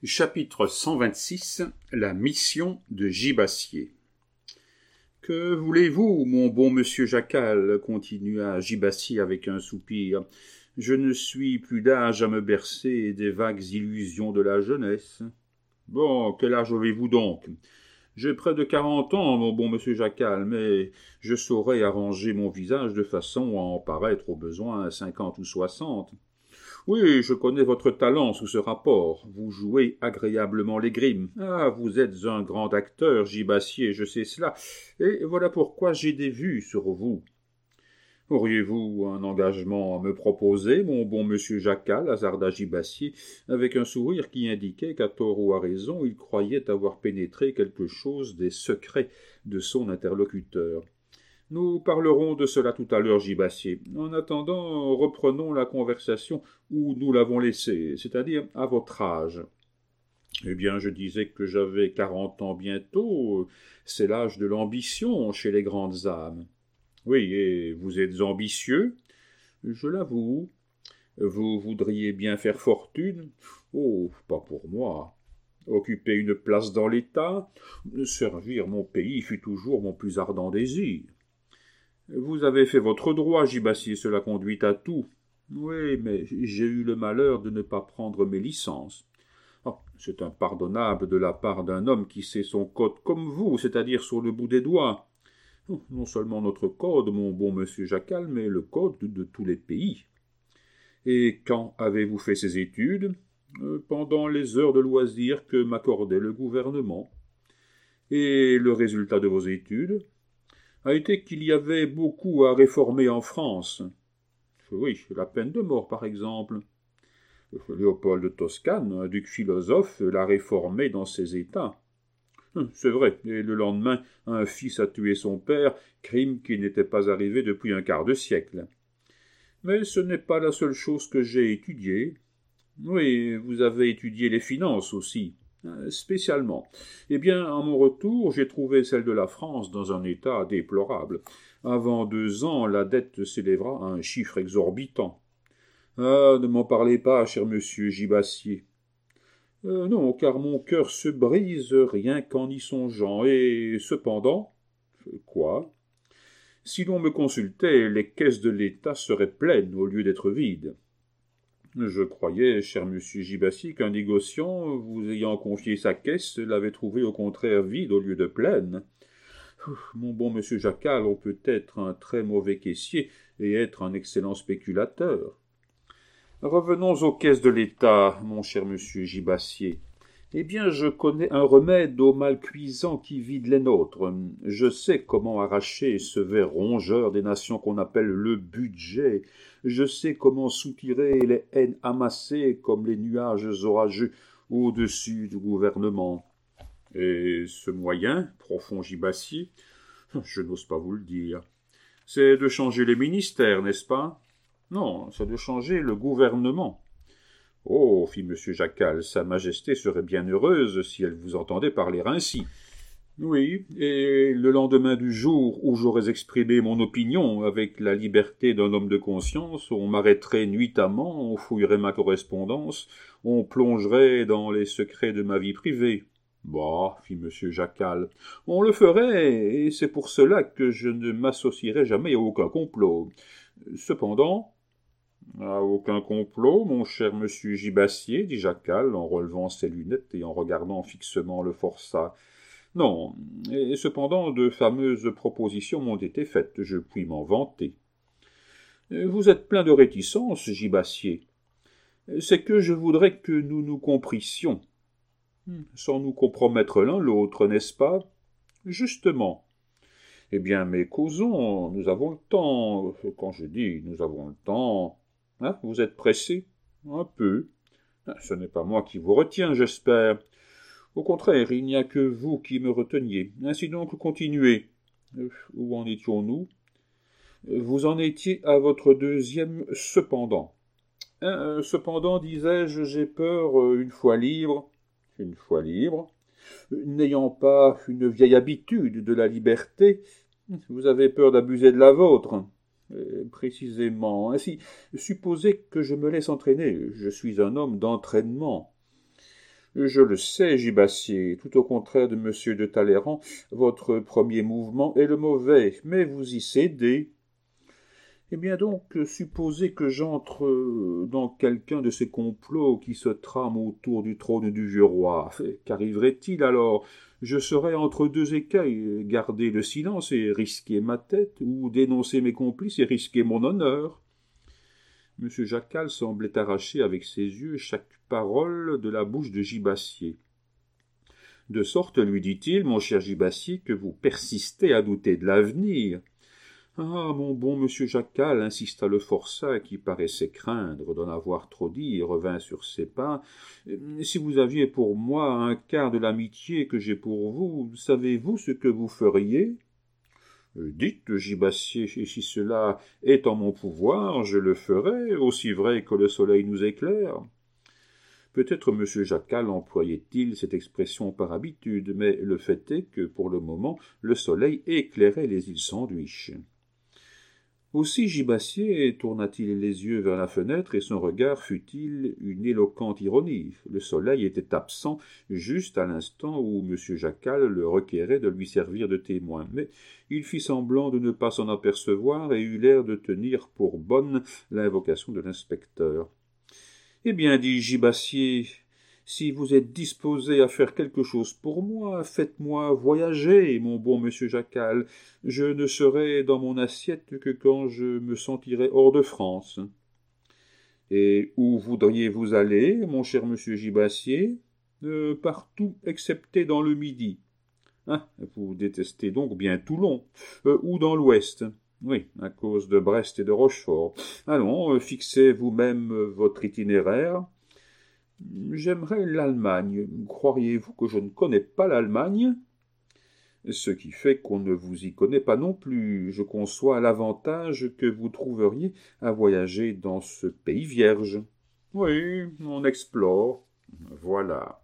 Chapitre 126. La mission de Gibassier. Que voulez-vous, mon bon monsieur Jacal, continua Gibassier avec un soupir. Je ne suis plus d'âge à me bercer des vagues illusions de la jeunesse. Bon, quel âge avez-vous donc? J'ai près de 40 ans, mon bon monsieur Jacal, mais je saurais arranger mon visage de façon à en paraître au besoin à 50 ou 60. Oui, je connais votre talent sous ce rapport. Vous jouez agréablement les grimes. Ah, vous êtes un grand acteur, Gibassier, je sais cela. Et voilà pourquoi j'ai des vues sur vous. Auriez-vous un engagement à me proposer, mon bon monsieur Jacal, hasarda Gibassier, avec un sourire qui indiquait qu'à tort ou à raison, il croyait avoir pénétré quelque chose des secrets de son interlocuteur. Nous parlerons de cela tout à l'heure, Gibassier. En attendant, reprenons la conversation où nous l'avons laissée, c'est-à-dire à votre âge. Eh bien, je disais que j'avais 40 ans bientôt. C'est l'âge de l'ambition chez les grandes âmes. Oui, et vous êtes ambitieux? Je l'avoue. Vous voudriez bien faire fortune? Oh, pas pour moi. Occuper une place dans l'État? Servir mon pays fut toujours mon plus ardent désir. Vous avez fait votre droit, Gibassier, cela conduit à tout. Oui, mais j'ai eu le malheur de ne pas prendre mes licences. Oh, c'est impardonnable de la part d'un homme qui sait son code comme vous, c'est-à-dire sur le bout des doigts. Oh, non seulement notre code, mon bon monsieur Jacal, mais le code de tous les pays. Et quand avez-vous fait ces études? Pendant les heures de loisirs que m'accordait le gouvernement. Et le résultat de vos études a été qu'il y avait beaucoup à réformer en France. Oui, la peine de mort, par exemple. Léopold de Toscane, un duc philosophe, l'a réformé dans ses états. C'est vrai, et le lendemain, un fils a tué son père, crime qui n'était pas arrivé depuis un quart de siècle. Mais ce n'est pas la seule chose que j'ai étudiée. Oui, vous avez étudié les finances aussi. Spécialement. Eh bien, à mon retour, j'ai trouvé celle de la France dans un état déplorable. Avant 2 ans, la dette s'élèvera à un chiffre exorbitant. Ah, ne m'en parlez pas, cher monsieur Gibassier. Non, car mon cœur se brise rien qu'en y songeant, et cependant... Quoi? Si l'on me consultait, les caisses de l'État seraient pleines au lieu d'être vides. Je croyais, cher monsieur Gibassier, qu'un négociant, vous ayant confié sa caisse, l'avait trouvée au contraire vide au lieu de pleine. Mon bon monsieur Jacal, on peut être un très mauvais caissier et être un excellent spéculateur. Revenons aux caisses de l'État, mon cher monsieur Gibassier. Eh bien, je connais un remède au mal cuisant qui vide les nôtres. Je sais comment arracher ce ver rongeur des nations qu'on appelle le budget. Je sais comment soutirer les haines amassées comme les nuages orageux au-dessus du gouvernement. Et ce moyen, profond Gibassier, je n'ose pas vous le dire, c'est de changer les ministères, n'est-ce pas? Non, c'est de changer le gouvernement. Oh, fit M. Jacal, Sa Majesté serait bien heureuse si elle vous entendait parler ainsi. Oui, et le lendemain du jour où j'aurais exprimé mon opinion avec la liberté d'un homme de conscience, on m'arrêterait nuitamment, on fouillerait ma correspondance, on plongerait dans les secrets de ma vie privée. Bah, fit M. Jacal, on le ferait, et c'est pour cela que je ne m'associerai jamais à aucun complot. Cependant, à aucun complot, mon cher monsieur Gibassier, dit Jacal, en relevant ses lunettes et en regardant fixement le forçat. Non, et cependant de fameuses propositions m'ont été faites, je puis m'en vanter. Vous êtes plein de réticence, Gibassier. C'est que je voudrais que nous nous comprissions, sans nous compromettre l'un l'autre, n'est-ce pas? Justement. Eh bien, mais causons, nous avons le temps. Quand je dis nous avons le temps... Hein, vous êtes pressé? Un peu. Ce n'est pas moi qui vous retiens, j'espère. Au contraire, il n'y a que vous qui me reteniez. Ainsi donc, continuez. Où en étions-nous? Vous en étiez à votre deuxième cependant. Cependant, disais-je, j'ai peur, une fois libre, n'ayant pas une vieille habitude de la liberté, vous avez peur d'abuser de la vôtre. Précisément. Ainsi, supposez que je me laisse entraîner. Je suis un homme d'entraînement. Je le sais, Gibassier, tout au contraire de monsieur de Talleyrand, votre premier mouvement est le mauvais, mais vous y cédez. Eh bien donc, supposez que j'entre dans quelqu'un de ces complots qui se trament autour du trône du vieux roi. Qu'arriverait-il alors? Je serais entre deux écueils, garder le silence et risquer ma tête, ou dénoncer mes complices et risquer mon honneur. M. Jacal semblait arracher avec ses yeux chaque parole de la bouche de Gibassier. De sorte, lui dit-il, mon cher Gibassier, que vous persistez à douter de l'avenir. Ah, mon bon monsieur Jacal, insista le forçat, qui paraissait craindre d'en avoir trop dit, et revint sur ses pas. Si vous aviez pour moi un quart de l'amitié que j'ai pour vous, savez-vous ce que vous feriez? Dites, Gibassier, et si cela est en mon pouvoir, je le ferai, aussi vrai que le soleil nous éclaire. Peut-être M. Jacal employait-il cette expression par habitude, mais le fait est que, pour le moment, le soleil éclairait les îles Sandwich. Aussi Gibassier tourna-t-il les yeux vers la fenêtre, et son regard fut-il une éloquente ironie. Le soleil était absent juste à l'instant où M. Jacal le requérait de lui servir de témoin, mais il fit semblant de ne pas s'en apercevoir et eut l'air de tenir pour bonne l'invocation de l'inspecteur. « Eh bien, dit Gibassier, si vous êtes disposé à faire quelque chose pour moi, faites-moi voyager, mon bon monsieur Jacal. Je ne serai dans mon assiette que quand je me sentirai hors de France. » « Et où voudriez-vous aller, mon cher monsieur Gibassier ? Partout, excepté dans le Midi. » « Ah, vous détestez donc bien Toulon, ou dans l'Ouest. » « Oui, à cause de Brest et de Rochefort. Allons, fixez vous-même votre itinéraire. » « J'aimerais l'Allemagne. Croiriez-vous que je ne connais pas l'Allemagne ? » « Ce qui fait qu'on ne vous y connaît pas non plus. Je conçois l'avantage que vous trouveriez à voyager dans ce pays vierge. »« Oui, on explore. » »« Voilà.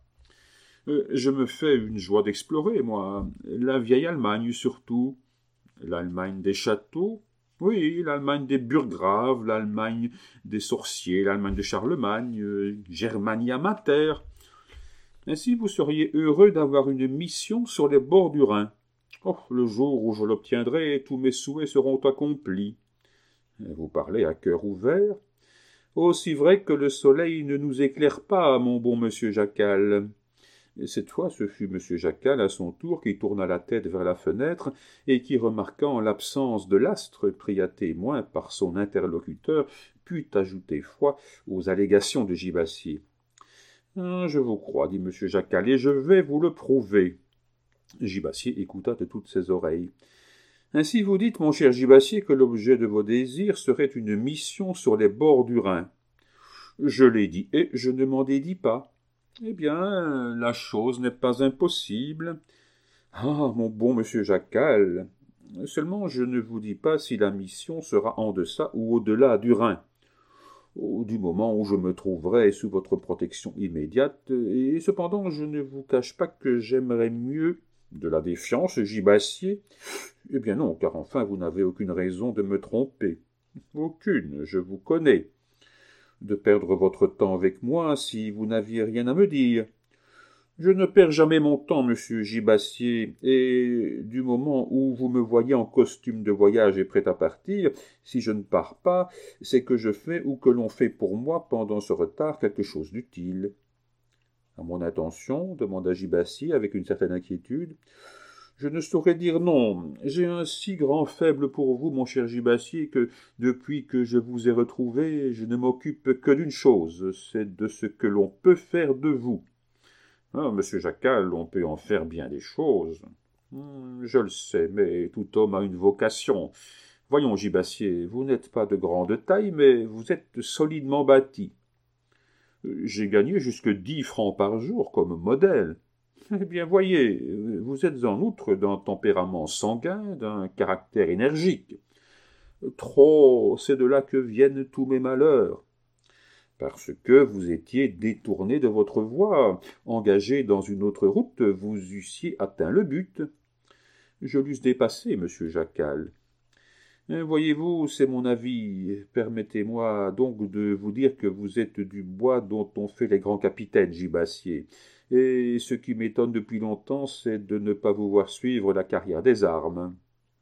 Je me fais une joie d'explorer, moi. La vieille Allemagne surtout. L'Allemagne des châteaux. Oui, l'Allemagne des burgraves, l'Allemagne des sorciers, l'Allemagne de Charlemagne, Germania Mater. Ainsi, vous seriez heureux d'avoir une mission sur les bords du Rhin. Oh, le jour où je l'obtiendrai, tous mes souhaits seront accomplis. Vous parlez à cœur ouvert. Aussi vrai que le soleil ne nous éclaire pas, mon bon monsieur Jacal. Cette fois, ce fut M. Jacal, à son tour, qui tourna la tête vers la fenêtre et qui, remarquant l'absence de l'astre pris à témoin par son interlocuteur, put ajouter foi aux allégations de Gibassier. « Je vous crois, dit M. Jacal, et je vais vous le prouver. » Gibassier écouta de toutes ses oreilles. « Ainsi vous dites, mon cher Gibassier, que l'objet de vos désirs serait une mission sur les bords du Rhin. »« Je l'ai dit, et je ne m'en dédis pas. »« Eh bien, la chose n'est pas impossible. »« Ah, mon bon monsieur Jacal, seulement je ne vous dis pas si la mission sera en deçà ou au-delà du Rhin. Du moment où je me trouverai sous votre protection immédiate, et cependant je ne vous cache pas que j'aimerais mieux de la défiance, Gibassier. Eh bien non, car enfin vous n'avez aucune raison de me tromper. Aucune, je vous connais. De perdre votre temps avec moi si vous n'aviez rien à me dire. Je ne perds jamais mon temps, monsieur Gibassier, et du moment où vous me voyez en costume de voyage et prêt à partir, si je ne pars pas, c'est que je fais ou que l'on fait pour moi pendant ce retard quelque chose d'utile. « À mon intention ?» demanda Gibassier avec une certaine inquiétude. « Je ne saurais dire non. J'ai un si grand faible pour vous, mon cher Gibassier, que depuis que je vous ai retrouvé, je ne m'occupe que d'une chose, c'est de ce que l'on peut faire de vous. » « Ah, monsieur Jacal, on peut en faire bien des choses. »« Je le sais, mais tout homme a une vocation. Voyons, Gibassier, vous n'êtes pas de grande taille, mais vous êtes solidement bâti. J'ai gagné jusque 10 francs par jour comme modèle. Eh bien, voyez, vous êtes en outre d'un tempérament sanguin, d'un caractère énergique. Trop, c'est de là que viennent tous mes malheurs. Parce que vous étiez détourné de votre voie, engagé dans une autre route, vous eussiez atteint le but. Je l'eusse dépassé, monsieur Jacal. Voyez-vous, c'est mon avis. Permettez-moi donc de vous dire que vous êtes du bois dont on fait les grands capitaines, Gibassier. Et ce qui m'étonne depuis longtemps, c'est de ne pas vous voir suivre la carrière des armes.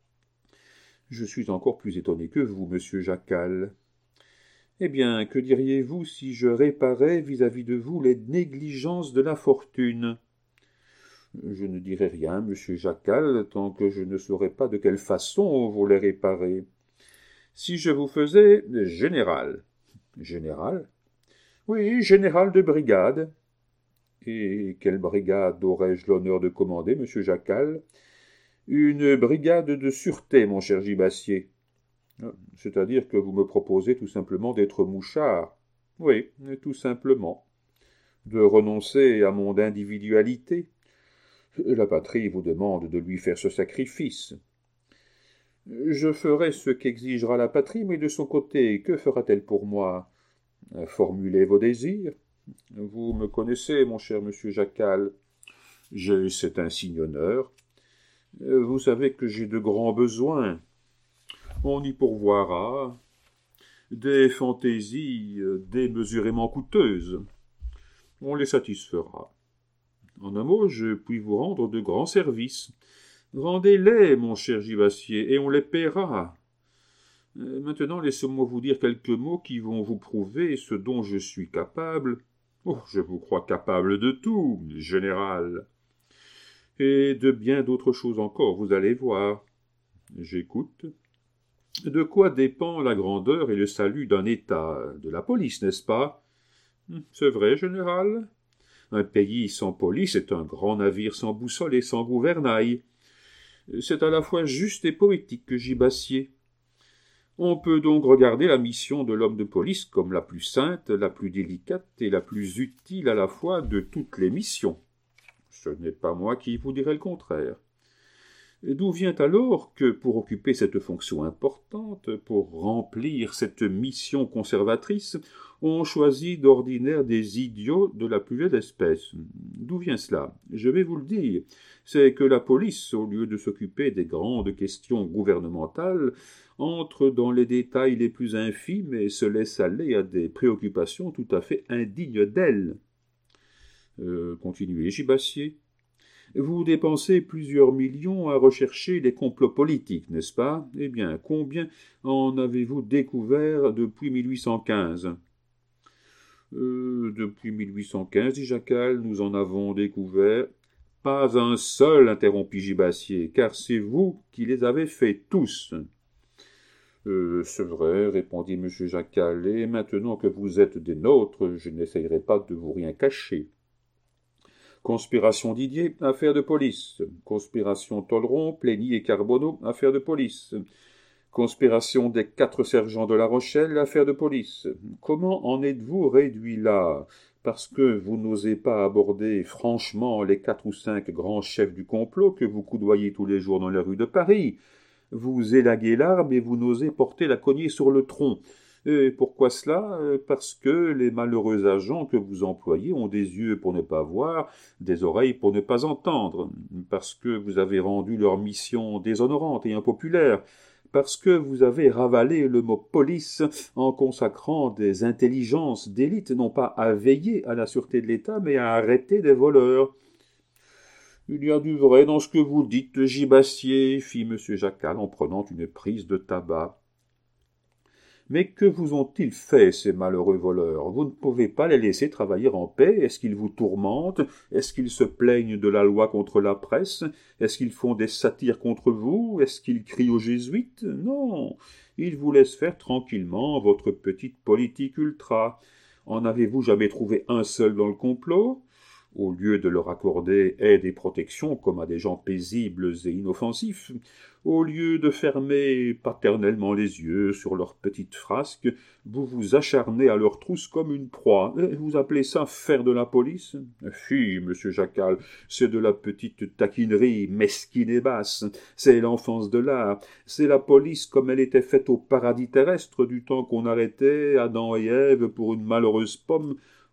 Je suis encore plus étonné que vous, monsieur Jacal. Eh bien, que diriez-vous si je réparais vis-à-vis de vous les négligences de la fortune? Je ne dirai rien, monsieur Jacal, tant que je ne saurais pas de quelle façon vous les réparer. Si je vous faisais général. Général? Oui, général de brigade. Et quelle brigade aurais-je l'honneur de commander, monsieur Jacal? Une brigade de sûreté, mon cher Gibassier. C'est-à-dire que vous me proposez tout simplement d'être mouchard. Oui, tout simplement. De renoncer à mon individualité. La patrie vous demande de lui faire ce sacrifice. Je ferai ce qu'exigera la patrie, mais de son côté, que fera-t-elle pour moi? Formulez vos désirs. Vous me connaissez, mon cher monsieur Jacal. J'ai cet insigne honneur. Vous savez que j'ai de grands besoins. On y pourvoira. Des fantaisies démesurément coûteuses. On les satisfera. En un mot, je puis vous rendre de grands services. Vendez-les, mon cher Gibassier, et on les paiera. Maintenant, laissez-moi vous dire quelques mots qui vont vous prouver ce dont je suis capable. Oh, je vous crois capable de tout, général. Et de bien d'autres choses encore, vous allez voir. J'écoute. De quoi dépend la grandeur et le salut d'un État? De la police, n'est-ce pas? C'est vrai, général. Un pays sans police est un grand navire sans boussole et sans gouvernail. C'est à la fois juste et poétique que Gibassier. On peut donc regarder la mission de l'homme de police comme la plus sainte, la plus délicate et la plus utile à la fois de toutes les missions. Ce n'est pas moi qui vous dirai le contraire. D'où vient alors que, pour occuper cette fonction importante, pour remplir cette mission conservatrice, on choisit d'ordinaire des idiots de la plus vieille espèce? D'où vient cela? Je vais vous le dire. C'est que la police, au lieu de s'occuper des grandes questions gouvernementales, entre dans les détails les plus infimes et se laisse aller à des préoccupations tout à fait indignes d'elle. Continuez, Gibassier. Vous dépensez plusieurs millions à rechercher les complots politiques, n'est-ce pas? Eh bien, combien en avez-vous découvert depuis 1815? Depuis 1815, dit Jacal, nous en avons découvert pas un seul, interrompit Gibassier, car c'est vous qui les avez faits tous. C'est vrai, répondit M. Jacal, et maintenant que vous êtes des nôtres, je n'essayerai pas de vous rien cacher. Conspiration Didier, affaire de police. Conspiration Tolleron, Plény et Carbonneau, affaire de police. Conspiration des 4 sergents de La Rochelle, affaire de police. Comment en êtes-vous réduit là? Parce que vous n'osez pas aborder franchement les 4 ou 5 grands chefs du complot que vous coudoyez tous les jours dans les rues de Paris. Vous élaguez l'arme et vous n'osez porter la cognée sur le tronc. Et pourquoi cela? Parce que les malheureux agents que vous employez ont des yeux pour ne pas voir, des oreilles pour ne pas entendre, parce que vous avez rendu leur mission déshonorante et impopulaire, parce que vous avez ravalé le mot police en consacrant des intelligences d'élite non pas à veiller à la sûreté de l'État, mais à arrêter des voleurs. Il y a du vrai dans ce que vous dites, Gibassier, fit M. Jacal en prenant une prise de tabac. Mais que vous ont-ils fait, ces malheureux voleurs? Vous ne pouvez pas les laisser travailler en paix? Est-ce qu'ils vous tourmentent? Est-ce qu'ils se plaignent de la loi contre la presse? Est-ce qu'ils font des satires contre vous? Est-ce qu'ils crient aux jésuites? Non, ils vous laissent faire tranquillement votre petite politique ultra. En avez-vous jamais trouvé un seul dans le complot? Au lieu de leur accorder aide et protection comme à des gens paisibles et inoffensifs, au lieu de fermer paternellement les yeux sur leurs petites frasques, vous vous acharnez à leur trousse comme une proie. Vous appelez ça faire de la police? Fi, monsieur Jacal, c'est de la petite taquinerie mesquine et basse. C'est l'enfance de l'art. C'est la police comme elle était faite au paradis terrestre du temps qu'on arrêtait Adam et Ève pour une malheureuse pomme,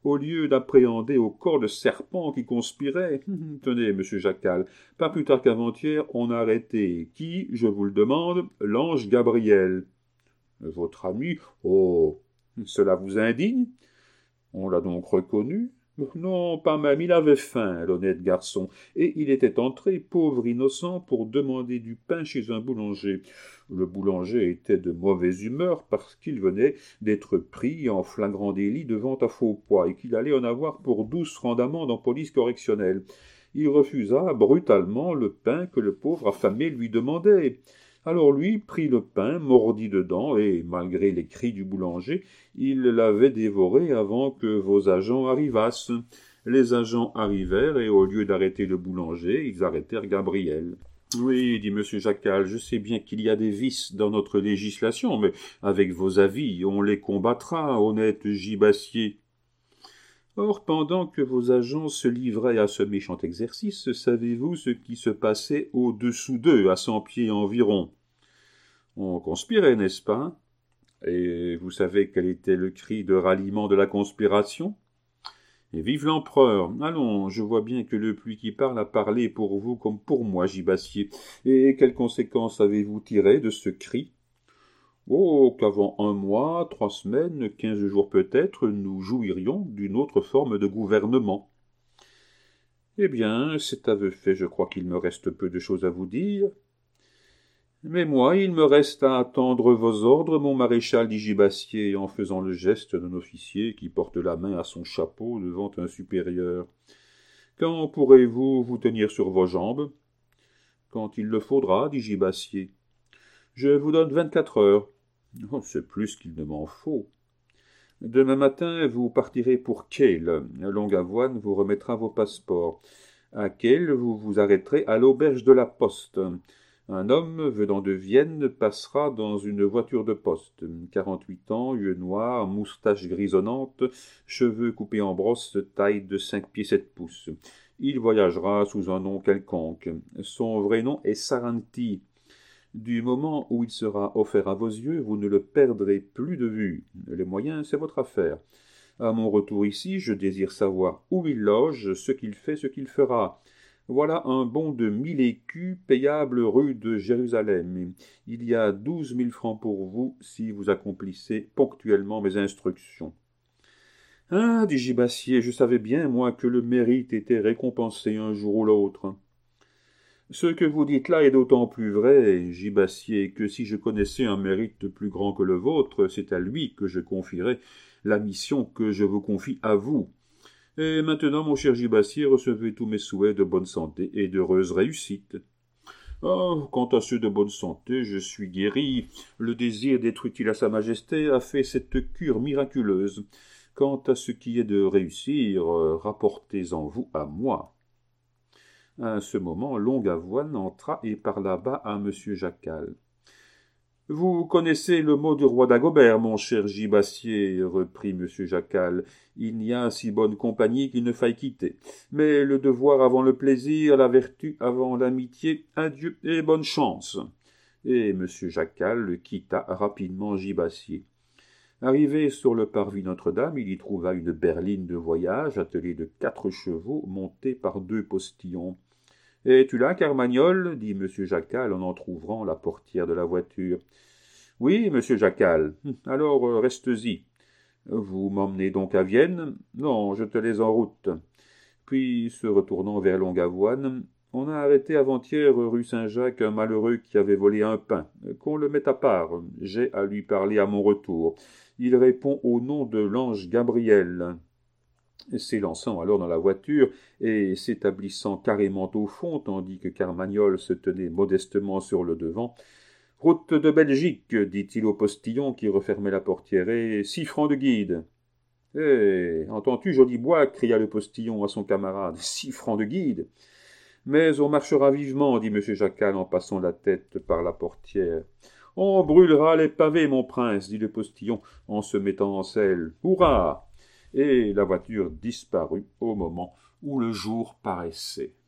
au lieu d'appréhender au corps le serpent qui conspirait. Tenez, monsieur Jacal, pas plus tard qu'avant-hier, on a arrêté qui, je vous le demande, l'ange Gabriel. Votre ami? Oh, cela vous indigne? On l'a donc reconnu? Non, pas même, il avait faim, l'honnête garçon, et il était entré, pauvre innocent, pour demander du pain chez un boulanger. Le boulanger était de mauvaise humeur parce qu'il venait d'être pris en flagrant délit de vente à faux poids et qu'il allait en avoir pour 12 francs d'amende en police correctionnelle. Il refusa brutalement le pain que le pauvre affamé lui demandait. Alors lui prit le pain, mordit dedans, et, malgré les cris du boulanger, il l'avait dévoré avant que vos agents arrivassent. Les agents arrivèrent, et au lieu d'arrêter le boulanger, ils arrêtèrent Gabriel. Oui, dit M. Jacal, je sais bien qu'il y a des vices dans notre législation, mais avec vos avis, on les combattra, honnête gibassier. Or, pendant que vos agents se livraient à ce méchant exercice, savez-vous ce qui se passait au-dessous d'eux, à 100 pieds environ? On conspirait, n'est-ce pas? Et vous savez quel était le cri de ralliement de la conspiration? Et vive l'empereur! Allons, je vois bien que le pluie qui parle a parlé pour vous comme pour moi, gibassier. Et quelles conséquences avez-vous tirées de ce cri? Oh, qu'avant 1 mois, 3 semaines, 15 jours peut-être, nous jouirions d'une autre forme de gouvernement. Eh bien, cet aveu fait, je crois qu'il me reste peu de choses à vous dire. Mais moi, il me reste à attendre vos ordres, mon maréchal, dit Gibassier, en faisant le geste d'un officier qui porte la main à son chapeau devant un supérieur. Quand pourrez-vous vous tenir sur vos jambes? Quand il le faudra, dit Gibassier. Je vous donne 24 heures. Oh, c'est plus qu'il ne m'en faut. Demain matin, vous partirez pour Kehl. Longue-Avoine vous remettra vos passeports. À Kehl, vous vous arrêterez à l'auberge de la Poste. Un homme venant de Vienne passera dans une voiture de poste. 48 ans, yeux noirs, moustache grisonnante, cheveux coupés en brosse, taille de 5 pieds 7 pouces. Il voyagera sous un nom quelconque. Son vrai nom est Saranti. Du moment où il sera offert à vos yeux, vous ne le perdrez plus de vue. Les moyens, c'est votre affaire. À mon retour ici, je désire savoir où il loge, ce qu'il fait, ce qu'il fera. Voilà un bon de 1000 écus payable rue de Jérusalem. Il y a 12 000 francs pour vous si vous accomplissez ponctuellement mes instructions. Ah, dit Gibassier, je savais bien, moi, que le mérite était récompensé un jour ou l'autre. Ce que vous dites là est d'autant plus vrai, Gibassier, que si je connaissais un mérite plus grand que le vôtre, c'est à lui que je confierais la mission que je vous confie à vous. Et maintenant, mon cher Gibassier, recevez tous mes souhaits de bonne santé et d'heureuse réussite. Oh, quant à ceux de bonne santé, je suis guéri. Le désir d'être utile à Sa Majesté a fait cette cure miraculeuse. Quant à ce qui est de réussir, rapportez-en vous à moi. À ce moment, Longue-Avoine entra et parla bas à M. Jacal. « Vous connaissez le mot du roi d'Agobert, mon cher Gibassier, reprit M. Jacal. Il n'y a si bonne compagnie qu'il ne faille quitter. Mais le devoir avant le plaisir, la vertu avant l'amitié, adieu et bonne chance. » Et M. Jacal quitta rapidement Gibassier. Arrivé sur le parvis Notre-Dame, il y trouva une berline de voyage attelée de 4 chevaux montée par 2 postillons. « Es-tu là, Carmagnole » dit M. Jacal en entr'ouvrant la portière de la voiture. « Oui, M. Jacal. Alors reste-y. Vous m'emmenez donc à Vienne ? Non, je te laisse en route. » Puis, se retournant vers Longue-Avoine, « On a arrêté avant-hier rue Saint-Jacques un malheureux qui avait volé un pain. Qu'on le mette à part. J'ai à lui parler à mon retour. Il répond au nom de l'ange Gabriel. » S'élançant alors dans la voiture et s'établissant carrément au fond, tandis que Carmagnole se tenait modestement sur le devant, « Route de Belgique, dit-il au postillon qui refermait la portière, et 6 francs de guide. »« Eh, entends-tu, joli bois » cria le postillon à son camarade. « 6 francs de guide !»« Mais on marchera vivement, dit M. Jacal en passant la tête par la portière. »« On brûlera les pavés, mon prince, dit le postillon en se mettant en selle. Hurrah !» Et la voiture disparut au moment où le jour paraissait.